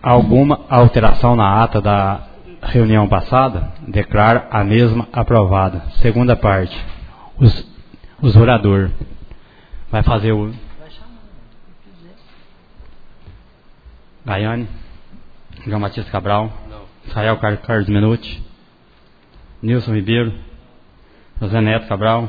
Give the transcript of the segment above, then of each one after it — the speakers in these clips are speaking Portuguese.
alguma alteração na ata da reunião passada, declaro a mesma aprovada. Segunda parte. Os oradores. Vai fazer o... Gaiane. João Batista Cabral. Não. Israel Carlos Menuti. Nilson Ribeiro. José Neto Cabral.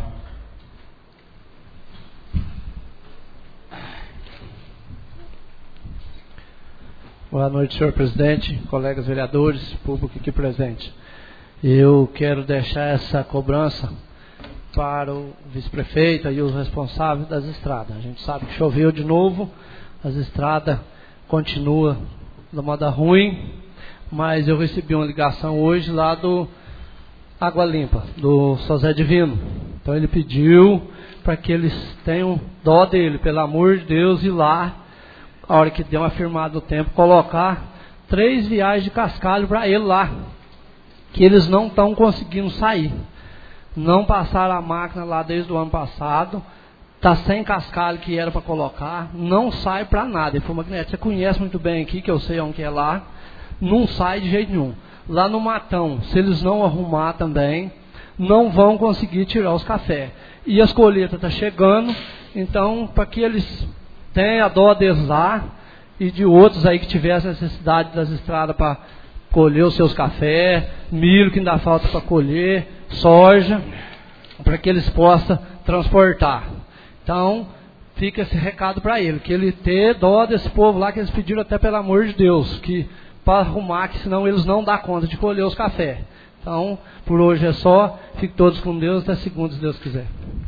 Boa noite, senhor presidente, colegas vereadores, público aqui presente. Eu quero deixar essa cobrança para o vice-prefeito e os responsáveis das estradas. A gente sabe que choveu de novo, as estradas continuam da moda ruim, mas eu recebi uma ligação hoje lá do Água Limpa, do São José Divino. Então ele pediu para que eles tenham dó dele, pelo amor de Deus, ir lá, a hora que deu uma firmada no tempo, colocar 3 viagens de cascalho para ele lá, que eles não estão conseguindo sair. Não passaram a máquina lá desde o ano passado, está sem cascalho que era para colocar, não sai para nada. Ele falou, Magnete, você conhece muito bem aqui, que eu sei onde é lá, não sai de jeito nenhum. Lá no Matão, se eles não arrumar também, não vão conseguir tirar os cafés. E as colheitas estão chegando, então, para que eles tenham a dó deles lá, e de outros aí que tivessem necessidade das estradas para colher os seus cafés, milho que ainda falta para colher, soja, para que eles possam transportar. Então, fica esse recado para ele, que ele ter dó desse povo lá, que eles pediram até pelo amor de Deus, que para arrumar, que senão eles não dão conta de colher os cafés. Então, por hoje é só, fiquem todos com Deus, até segunda, se Deus quiser.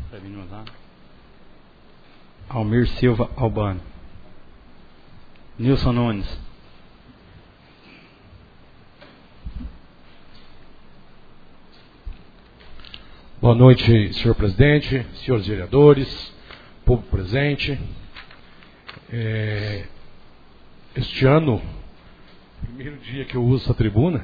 Almir Silva Albano. Nilson Nunes. Boa noite, senhor presidente, senhores vereadores, povo presente. Este ano, primeiro dia que eu uso essa tribuna,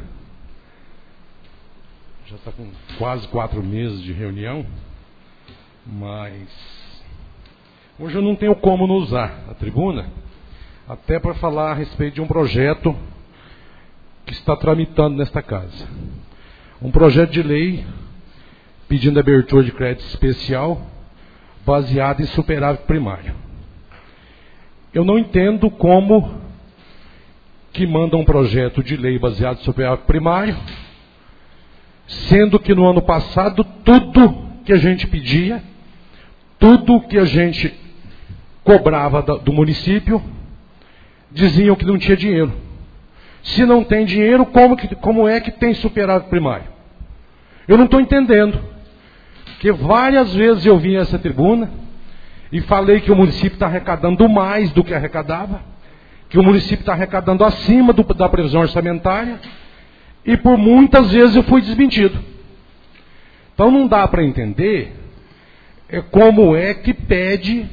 já está com quase 4 meses de reunião, mas hoje eu não tenho como não usar a tribuna, até para falar a respeito de um projeto que está tramitando nesta casa. Um projeto de lei pedindo abertura de crédito especial baseado em superávit primário. Eu não entendo como que manda um projeto de lei baseado em superávit primário, sendo que no ano passado tudo que a gente pedia, tudo que a gente cobrava do município, diziam que não tinha dinheiro. Se não tem dinheiro, como é que tem superávit primário? Eu não estou entendendo. Porque várias vezes eu vim a essa tribuna e falei que o município está arrecadando mais do que arrecadava, que o município está arrecadando acima da previsão orçamentária, e por muitas vezes eu fui desmentido. Então não dá para entender como é que pede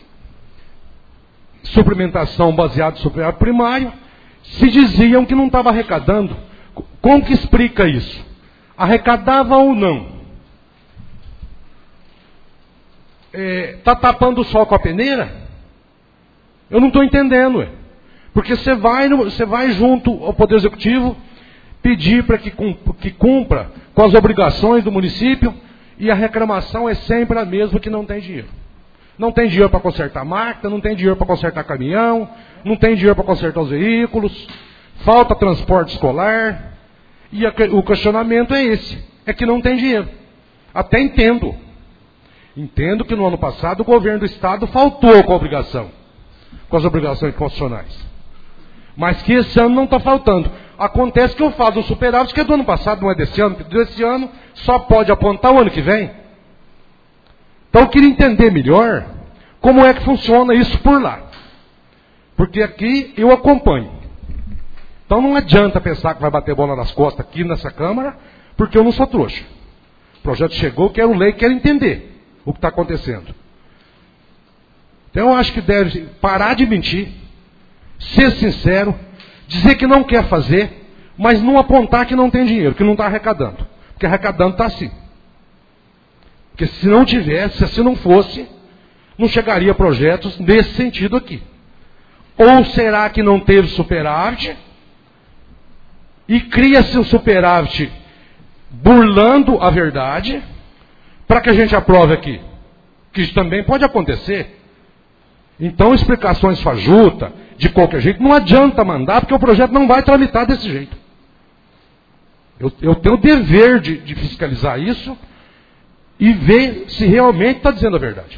suplementação baseada em superávit primário, se diziam que não estava arrecadando. Como que explica isso? Arrecadava ou não? Está tapando o sol com a peneira? Eu não estou entendendo. Porque você vai junto ao Poder Executivo pedir para que cumpra com as obrigações do município, e a reclamação é sempre a mesma, que não tem dinheiro. Não tem dinheiro para consertar máquina, não tem dinheiro para consertar caminhão, não tem dinheiro para consertar os veículos, falta transporte escolar, e o questionamento é esse, é que não tem dinheiro. Até entendo. Entendo que no ano passado o governo do Estado faltou com a obrigação, com as obrigações constitucionais. Mas que esse ano não está faltando. Acontece que eu falo do superávit, que é do ano passado, não é desse ano, que desse ano só pode apontar o ano que vem. Então eu queria entender melhor como é que funciona isso por lá. Porque aqui eu acompanho. Então não adianta pensar que vai bater bola nas costas aqui nessa Câmara, porque eu não sou trouxa. O projeto chegou, quero ler, quero entender o que está acontecendo. Então eu acho que deve parar de mentir, ser sincero, dizer que não quer fazer, mas não apontar que não tem dinheiro, que não está arrecadando. Porque arrecadando está assim. Porque se não tivesse, se não fosse, não chegaria a projetos nesse sentido aqui. Ou será que não teve superávit, e cria-se um superávit burlando a verdade para que a gente aprove aqui. Que isso também pode acontecer. Então, explicações fajutas, de qualquer jeito, não adianta mandar, porque o projeto não vai tramitar desse jeito. Eu tenho o dever de fiscalizar isso e ver se realmente está dizendo a verdade.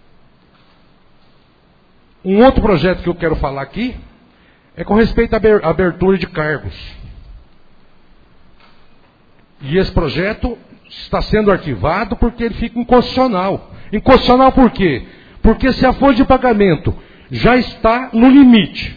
Um outro projeto que eu quero falar aqui é com respeito à abertura de cargos. E esse projeto está sendo arquivado porque ele fica inconstitucional. Inconstitucional por quê? Porque se a folha de pagamento já está no limite,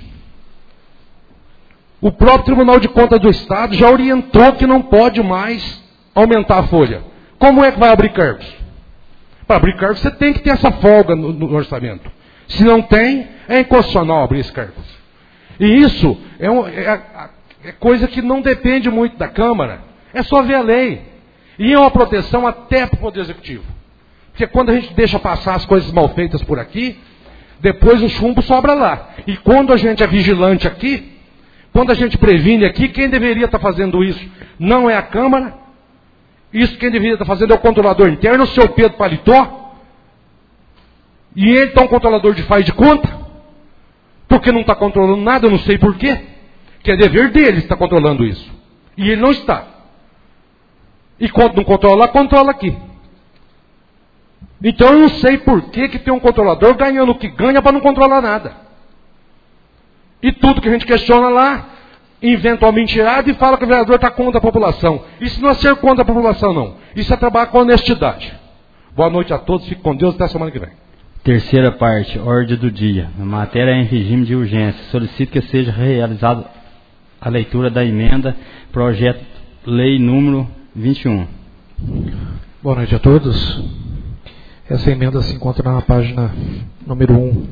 o próprio Tribunal de Contas do Estado já orientou que não pode mais aumentar a folha. Como é que vai abrir cargos? Para abrir cargos você tem que ter essa folga no orçamento. Se não tem, é inconstitucional abrir esses cargos. E isso é coisa que não depende muito da Câmara. É só ver a lei. E é uma proteção até para o Poder Executivo. Porque quando a gente deixa passar as coisas mal feitas por aqui, depois o chumbo sobra lá. E quando a gente é vigilante aqui, quando a gente previne aqui, quem deveria estar fazendo isso não é a Câmara. Isso quem deveria estar fazendo é o controlador interno, o seu Pedro Paletó. E ele está um controlador de faz de conta, porque não está controlando nada, eu não sei porquê, que é dever dele estar controlando isso. E ele não está. E quando não controla lá, controla aqui. Então eu não sei porquê que tem um controlador ganhando o que ganha para não controlar nada. E tudo que a gente questiona lá, inventa uma mentirada e fala que o vereador está contra a população. Isso não é ser contra a população, não. Isso é trabalhar com honestidade. Boa noite a todos, fique com Deus, até a semana que vem. Terceira parte, ordem do dia. A matéria é em regime de urgência. Solicito que seja realizada a leitura da emenda, projeto lei número 21. Boa noite a todos. Essa emenda se encontra na página número 1.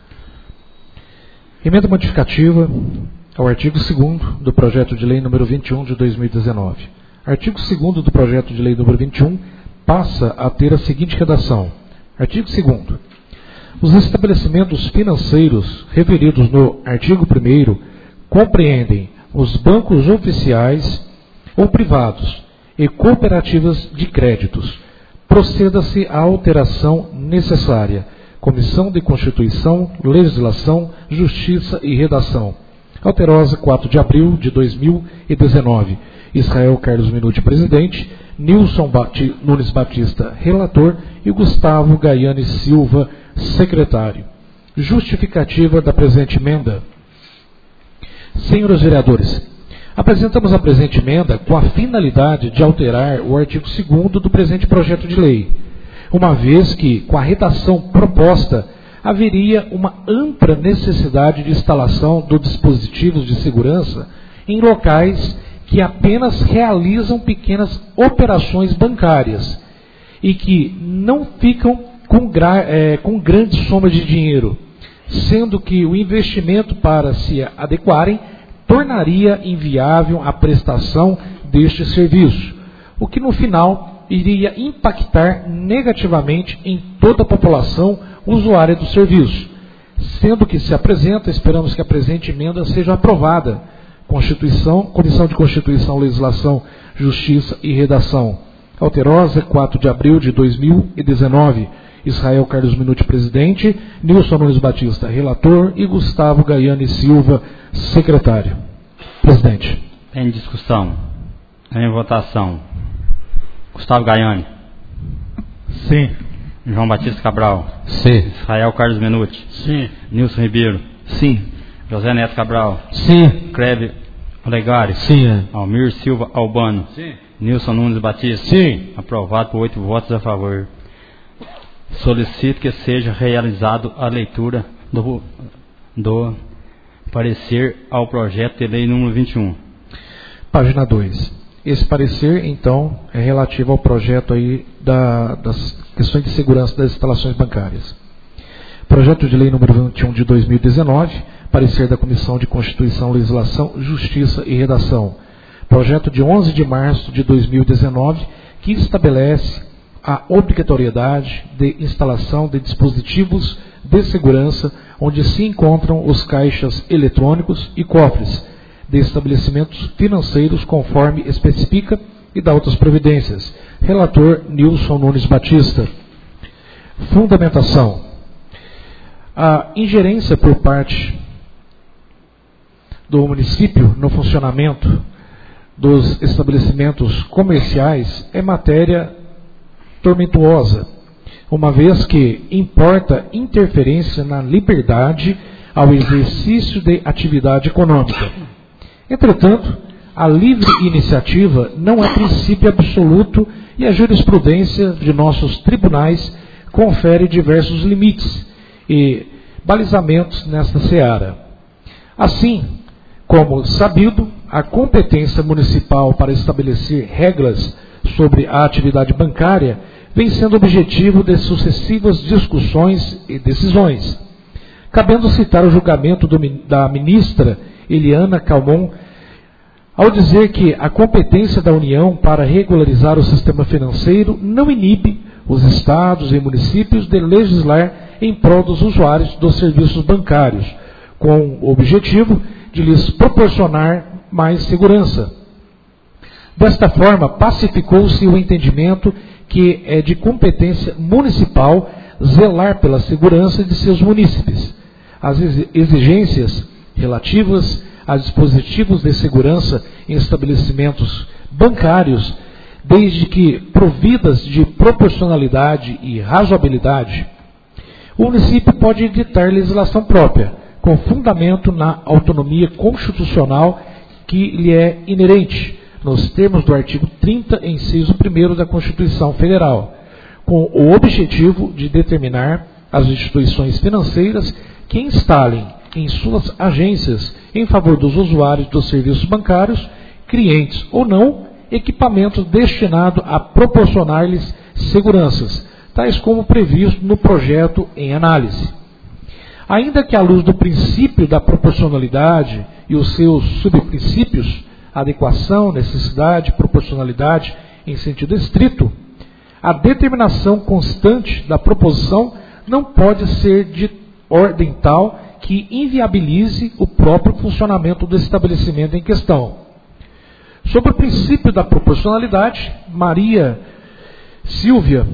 Emenda modificativa ao artigo 2º do projeto de lei número 21 de 2019. Artigo 2º do projeto de lei número 21 passa a ter a seguinte redação. Artigo 2º. Os estabelecimentos financeiros referidos no artigo 1º compreendem os bancos oficiais ou privados e cooperativas de créditos. Proceda-se à alteração necessária. Comissão de Constituição, Legislação, Justiça e Redação. Alterosa, 4 de abril de 2019. Israel Carlos Minuti, presidente. Nilson Nunes Batista, relator. E Gustavo Gaiane Silva, secretário. Justificativa da presente emenda. Senhores vereadores, apresentamos a presente emenda com a finalidade de alterar o artigo 2º do presente projeto de lei, uma vez que, com a redação proposta, haveria uma ampla necessidade de instalação de dispositivos de segurança em locais que apenas realizam pequenas operações bancárias e que não ficam com grande soma de dinheiro, sendo que o investimento para se adequarem tornaria inviável a prestação deste serviço, o que no final iria impactar negativamente em toda a população usuária do serviço, sendo que se apresenta, esperamos que a presente emenda seja aprovada. Comissão de Constituição, Legislação, Justiça e Redação. Alterosa, 4 de abril de 2019. Israel Carlos Minuti, presidente. Nilson Nunes Batista, relator. E Gustavo Gaiane Silva, secretário. Presidente. Em discussão. Em votação. Gustavo Gaiane. Sim. João Batista Cabral. Sim. Israel Carlos Minuti. Sim. Nilson Ribeiro. Sim. José Neto Cabral. Sim. Creve Olegário. Sim. Almir Silva Albano. Sim. Nilson Nunes Batista. Sim. Aprovado por 8 votos a favor. Solicito que seja realizado a leitura do parecer ao projeto de lei número 21. Página 2. Esse parecer, então, é relativo ao projeto aí das questões de segurança das instalações bancárias. Projeto de lei número 21 de 2019, parecer da Comissão de Constituição, Legislação, Justiça e Redação. Projeto de 11 de março de 2019, que estabelece a obrigatoriedade de instalação de dispositivos de segurança onde se encontram os caixas eletrônicos e cofres, de estabelecimentos financeiros, conforme especifica, e da outras providências. Relator Nilson Nunes Batista. Fundamentação. A ingerência por parte do município no funcionamento dos estabelecimentos comerciais é matéria tormentosa, uma vez que importa interferência na liberdade ao exercício de atividade econômica. Entretanto, a livre iniciativa não é princípio absoluto e a jurisprudência de nossos tribunais confere diversos limites e balizamentos nesta seara. Assim, como sabido, a competência municipal para estabelecer regras sobre a atividade bancária vem sendo objetivo de sucessivas discussões e decisões. Cabendo citar o julgamento da ministra Eliana Calmon, ao dizer que a competência da União para regularizar o sistema financeiro não inibe os estados e municípios de legislar em prol dos usuários dos serviços bancários, com o objetivo de lhes proporcionar mais segurança. Desta forma, pacificou-se o entendimento que é de competência municipal zelar pela segurança de seus munícipes. As exigências relativas a dispositivos de segurança em estabelecimentos bancários, desde que providas de proporcionalidade e razoabilidade, o município pode editar legislação própria, com fundamento na autonomia constitucional que lhe é inerente, nos termos do artigo 30, inciso 1º da Constituição Federal, com o objetivo de determinar as instituições financeiras que instalem em suas agências, em favor dos usuários dos serviços bancários, clientes ou não, equipamentos destinados a proporcionar-lhes seguranças, tais como previsto no projeto em análise. Ainda que à luz do princípio da proporcionalidade e os seus subprincípios, adequação, necessidade, proporcionalidade em sentido estrito, a determinação constante da proposição não pode ser de ordem tal que inviabilize o próprio funcionamento do estabelecimento em questão. Sobre o princípio da proporcionalidade, Maria Silvia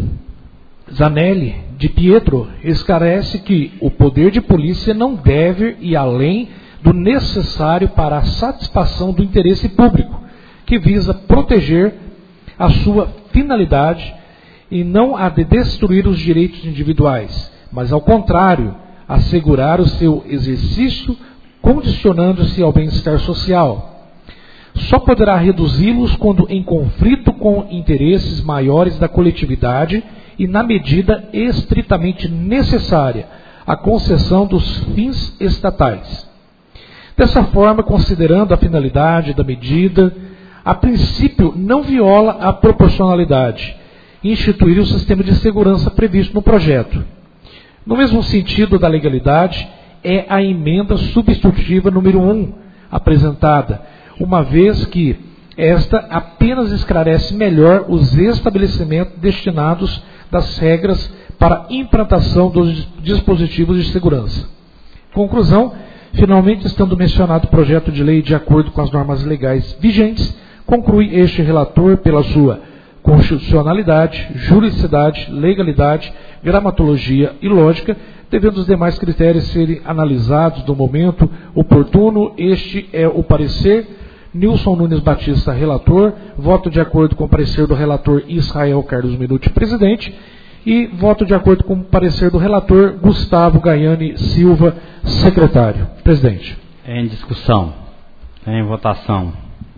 Zanelli de Pietro esclarece que o poder de polícia não deve ir além do necessário para a satisfação do interesse público, que visa proteger a sua finalidade e não a de destruir os direitos individuais, mas ao contrário, assegurar o seu exercício, condicionando-se ao bem-estar social. Só poderá reduzi-los quando em conflito com interesses maiores da coletividade e na medida estritamente necessária à concessão dos fins estatais. Dessa forma, considerando a finalidade da medida, a princípio não viola a proporcionalidade, instituir o sistema de segurança previsto no projeto. No mesmo sentido da legalidade, é a emenda substitutiva número 1 apresentada, uma vez que esta apenas esclarece melhor os estabelecimentos destinados das regras para implantação dos dispositivos de segurança. Conclusão, finalmente, estando mencionado o projeto de lei de acordo com as normas legais vigentes, conclui este relator pela sua constitucionalidade, juridicidade, legalidade, gramatologia e lógica, devendo os demais critérios serem analisados no momento oportuno. Este é o parecer. Nilson Nunes Batista, relator. Voto de acordo com o parecer do relator Israel Carlos Minuti, presidente. E voto de acordo com o parecer do relator Gustavo Gaiani Silva, secretário. Presidente. Em discussão. Em votação.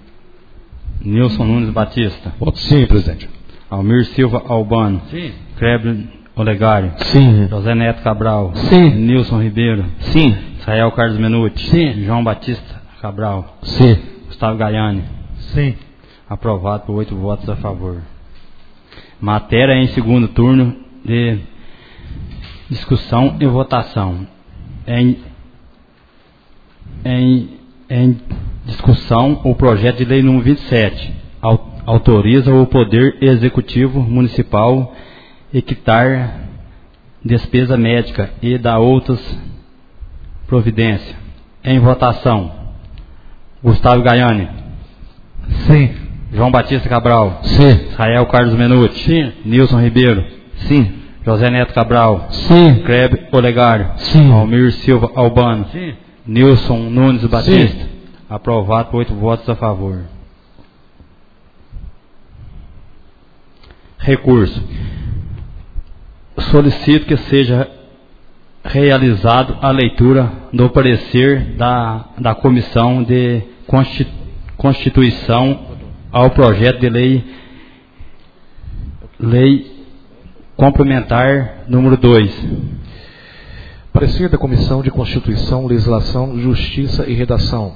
Nilson Nunes Batista. Voto sim, presidente. Almir Silva Albano. Sim. Kleber Olegário. Sim. José Neto Cabral. Sim. Nilson Ribeiro. Sim. Israel Carlos Menuti. Sim. João Batista Cabral. Sim. Gustavo Gaiani. Sim. Aprovado por 8 votos a favor. Matéria em segundo turno de discussão e votação. Em discussão, o projeto de lei número 27 autoriza o Poder Executivo Municipal quitar despesa médica e dar outras providências. Em votação. Gustavo Gaiani. Sim. João Batista Cabral. Sim. Israel Carlos Menuti. Sim. Nilson Ribeiro. Sim. José Neto Cabral. Sim. Kleber Olegário. Sim. Almir Silva Albano. Sim. Nilson Nunes Batista. Sim. Aprovado por 8 votos a favor. Recurso. Solicito que seja realizado a leitura do parecer da Comissão de Constituição ao projeto de lei complementar número 2. Parecer da Comissão de Constituição, Legislação, Justiça e Redação.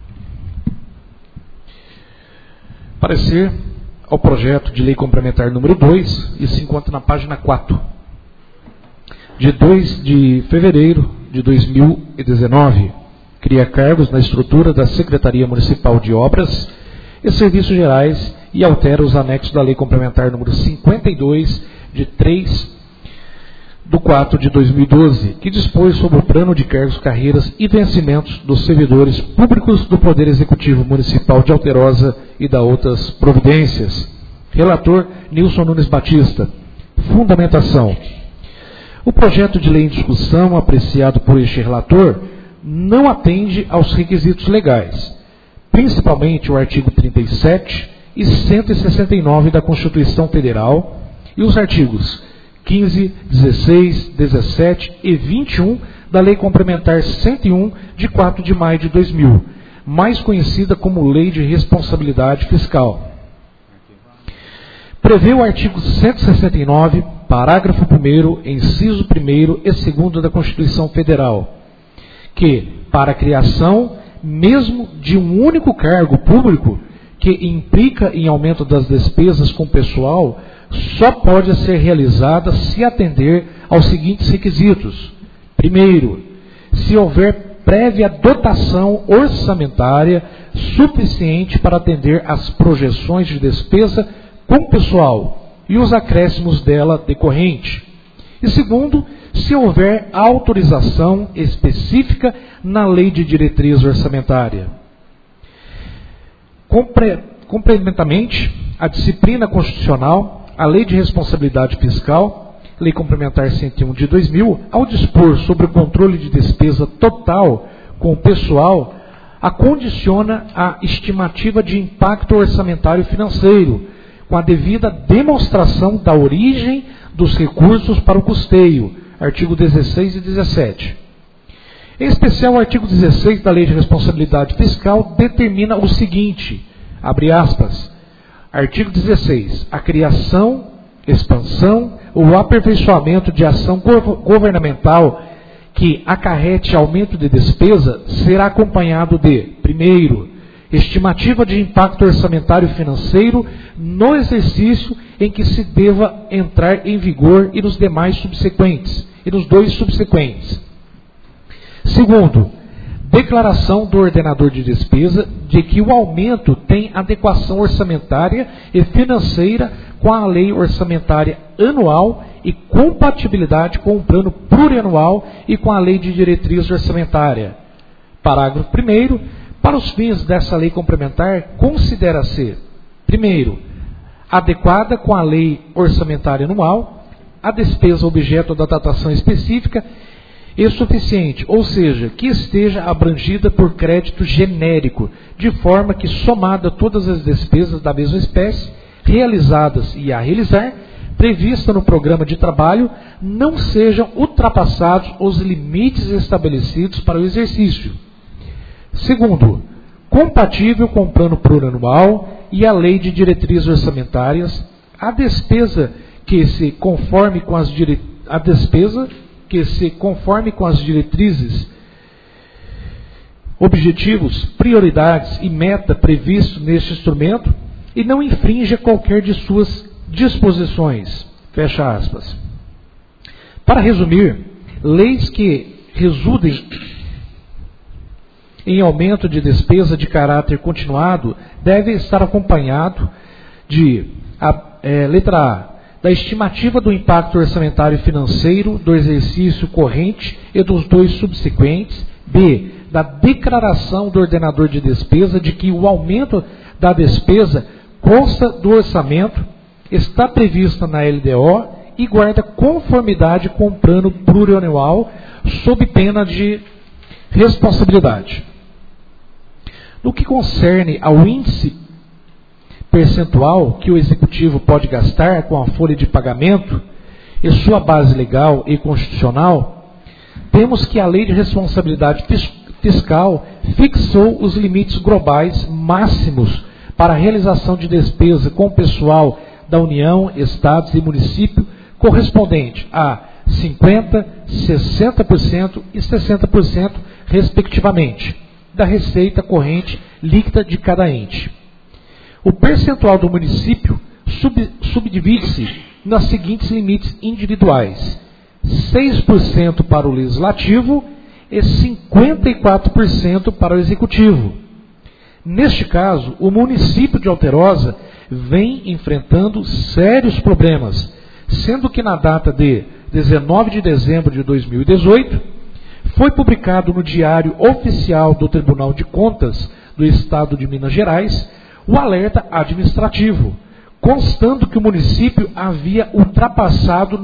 Parecer ao projeto de lei complementar número 2, e se encontra na página 4, de 2 de fevereiro de 2019, cria cargos na estrutura da Secretaria Municipal de Obras e Serviços Gerais e altera os anexos da lei complementar número 52, de 3 de 4 de 2012, que dispõe sobre o plano de cargos, carreiras e vencimentos dos servidores públicos do Poder Executivo Municipal de Alterosa e da outras providências. Relator Nilson Nunes Batista. Fundamentação. O projeto de lei em discussão, apreciado por este relator, não atende aos requisitos legais, principalmente o artigo 37 e 169 da Constituição Federal e os artigos 15, 16, 17 e 21 da Lei Complementar 101, de 4 de maio de 2000, mais conhecida como Lei de Responsabilidade Fiscal. Prevê o artigo 169, parágrafo 1º, inciso 1º e 2º da Constituição Federal, que, para a criação mesmo de um único cargo público que implica em aumento das despesas com pessoal, só pode ser realizada se atender aos seguintes requisitos. Primeiro, se houver prévia dotação orçamentária suficiente para atender às projeções de despesa com pessoal e os acréscimos dela decorrente. E segundo, se houver autorização específica na Lei de Diretriz Orçamentária. Complementamente, a disciplina constitucional, a Lei de Responsabilidade Fiscal, Lei Complementar 101 de 2000, ao dispor sobre o controle de despesa total com o pessoal, a condiciona à estimativa de impacto orçamentário financeiro, com a devida demonstração da origem dos recursos para o custeio, artigo 16 e 17. Em especial, o artigo 16 da Lei de Responsabilidade Fiscal determina o seguinte, abre aspas, artigo 16, a criação, expansão ou aperfeiçoamento de ação governamental que acarrete aumento de despesa será acompanhado de, primeiro, estimativa de impacto orçamentário financeiro no exercício em que se deva entrar em vigor e nos demais subsequentes, e nos dois subsequentes. Segundo, declaração do ordenador de despesa de que o aumento tem adequação orçamentária e financeira com a lei orçamentária anual e compatibilidade com o plano plurianual e com a lei de diretriz orçamentária. Parágrafo 1º. Para os fins dessa lei complementar, considera-se, primeiro, adequada com a lei orçamentária anual, a despesa objeto da datação específica e suficiente, ou seja, que esteja abrangida por crédito genérico, de forma que, somada todas as despesas da mesma espécie, realizadas e a realizar, prevista no programa de trabalho, não sejam ultrapassados os limites estabelecidos para o exercício. Segundo, compatível com o plano plurianual e a lei de diretrizes orçamentárias, a despesa que se conforme com as diretrizes, objetivos, prioridades e meta previstos neste instrumento e não infrinja qualquer de suas disposições. Fecha aspas. Para resumir, leis que resultem em aumento de despesa de caráter continuado deve estar acompanhado de, letra A, da estimativa do impacto orçamentário e financeiro do exercício corrente e dos dois subsequentes, B, da declaração do ordenador de despesa de que o aumento da despesa consta do orçamento, está prevista na LDO e guarda conformidade com o plano plurianual sob pena de responsabilidade. No que concerne ao índice percentual que o Executivo pode gastar com a folha de pagamento e sua base legal e constitucional, temos que a Lei de Responsabilidade Fiscal fixou os limites globais máximos para a realização de despesa com o pessoal da União, Estados e município, correspondente a 50%, 60% e 60%, respectivamente, da receita corrente líquida de cada ente. O percentual do município subdivide-se nos seguintes limites individuais: 6% para o legislativo e 54% para o executivo. Neste caso, o município de Alterosa vem enfrentando sérios problemas, sendo que na data de 19 de dezembro de 2018, foi publicado no Diário Oficial do Tribunal de Contas do Estado de Minas Gerais o alerta administrativo, constando que o município havia ultrapassado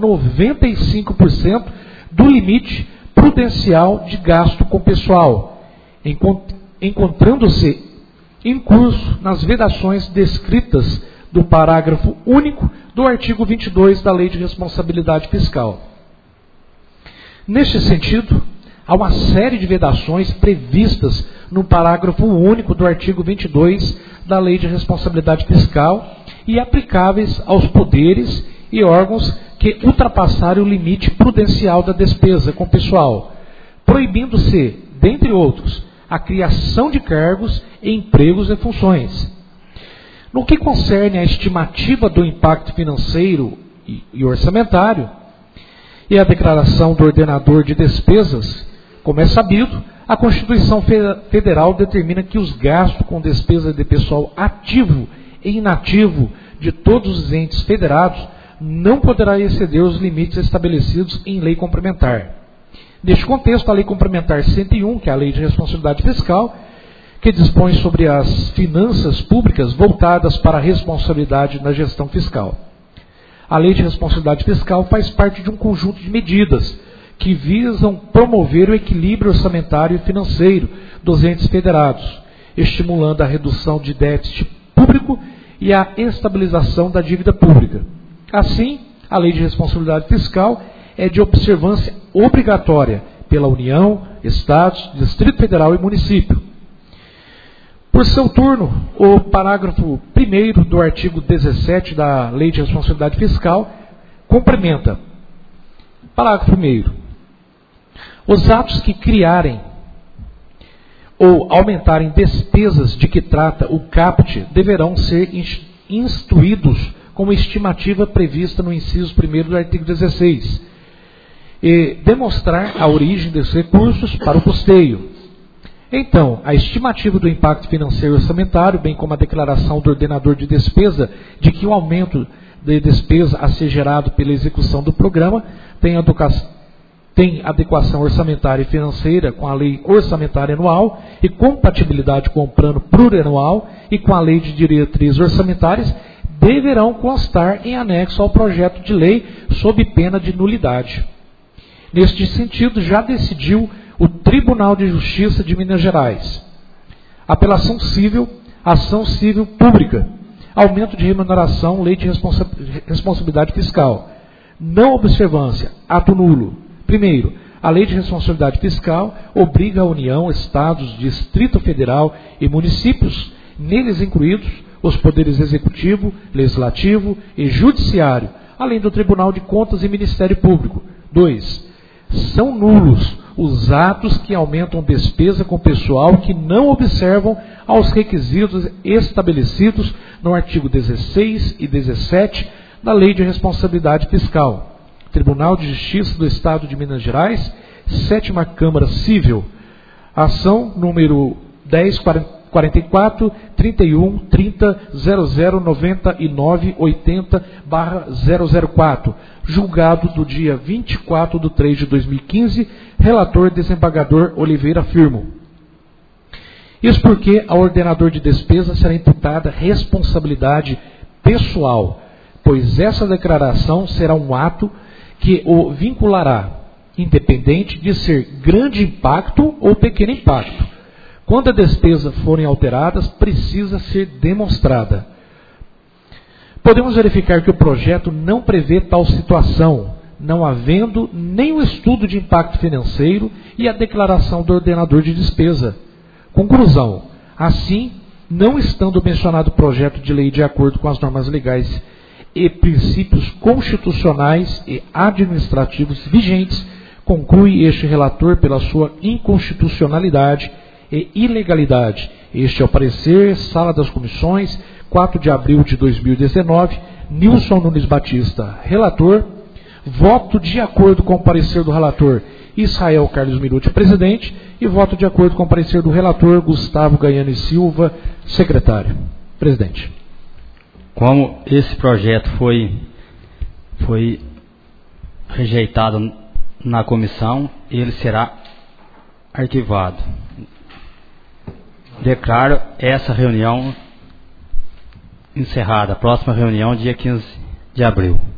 95% do limite prudencial de gasto com pessoal, encontrando-se em curso nas vedações descritas do parágrafo único do artigo 22 da Lei de Responsabilidade Fiscal. Neste sentido, há uma série de vedações previstas no parágrafo único do artigo 22 da Lei de Responsabilidade Fiscal e aplicáveis aos poderes e órgãos que ultrapassarem o limite prudencial da despesa com pessoal, proibindo-se, dentre outros, a criação de cargos, empregos e funções. No que concerne à estimativa do impacto financeiro e orçamentário e a declaração do ordenador de despesas, como é sabido, a Constituição Federal determina que os gastos com despesa de pessoal ativo e inativo de todos os entes federados não poderá exceder os limites estabelecidos em lei complementar. Neste contexto, a Lei Complementar 101, que é a Lei de Responsabilidade Fiscal, que dispõe sobre as finanças públicas voltadas para a responsabilidade na gestão fiscal. A Lei de Responsabilidade Fiscal faz parte de um conjunto de medidas que visam promover o equilíbrio orçamentário e financeiro dos entes federados, estimulando a redução de déficit público e a estabilização da dívida pública. Assim, a Lei de Responsabilidade Fiscal é de observância obrigatória pela União, Estados, Distrito Federal e município. Por seu turno, o parágrafo 1º do artigo 17 da Lei de Responsabilidade Fiscal complementa. Parágrafo 1º. Os atos que criarem ou aumentarem despesas de que trata o caput deverão ser instruídos como estimativa prevista no inciso 1º do artigo 16 e demonstrar a origem desses recursos para o custeio. Então, a estimativa do impacto financeiro e orçamentário, bem como a declaração do ordenador de despesa de que o aumento de despesa a ser gerado pela execução do programa tem adequação orçamentária e financeira com a Lei Orçamentária Anual e compatibilidade com o Plano Plurianual e com a Lei de Diretrizes Orçamentárias, deverão constar em anexo ao projeto de lei sob pena de nulidade. Neste sentido, já decidiu o Tribunal de Justiça de Minas Gerais. Apelação civil, ação civil pública, aumento de remuneração, lei de responsabilidade fiscal. Não observância, ato nulo. Primeiro, a lei de responsabilidade fiscal obriga a União, Estados, Distrito Federal e municípios, neles incluídos os poderes executivo, legislativo e judiciário, além do Tribunal de Contas e Ministério Público. 2. São nulos os atos que aumentam despesa com pessoal que não observam aos requisitos estabelecidos no artigo 16 e 17 da Lei de Responsabilidade Fiscal. Tribunal de Justiça do Estado de Minas Gerais, 7ª Câmara Civil. Ação número 1044 31 30 00 99 80/004, julgado do dia 24 de 3 de 2015, relator desembargador Oliveira Firmo. Isso porque ao ordenador de despesa será imputada responsabilidade pessoal, pois essa declaração será um ato que o vinculará, independente de ser grande impacto ou pequeno impacto. Quando as despesas forem alteradas, precisa ser demonstrada. Podemos verificar que o projeto não prevê tal situação, não havendo nem o estudo de impacto financeiro e a declaração do ordenador de despesa. Conclusão: assim, não estando mencionado o projeto de lei de acordo com as normas legais e princípios constitucionais e administrativos vigentes, conclui este relator pela sua inconstitucionalidade e ilegalidade. Este é o parecer, Sala das Comissões, 4 de abril de 2019, Nilson Nunes Batista, relator. Voto de acordo com o parecer do relator, Israel Carlos Minuti, presidente, e voto de acordo com o parecer do relator, Gustavo Gaiani Silva, secretário. Presidente. Como esse projeto foi rejeitado na comissão, ele será arquivado. Declaro essa reunião encerrada. Próxima reunião, dia 15 de abril.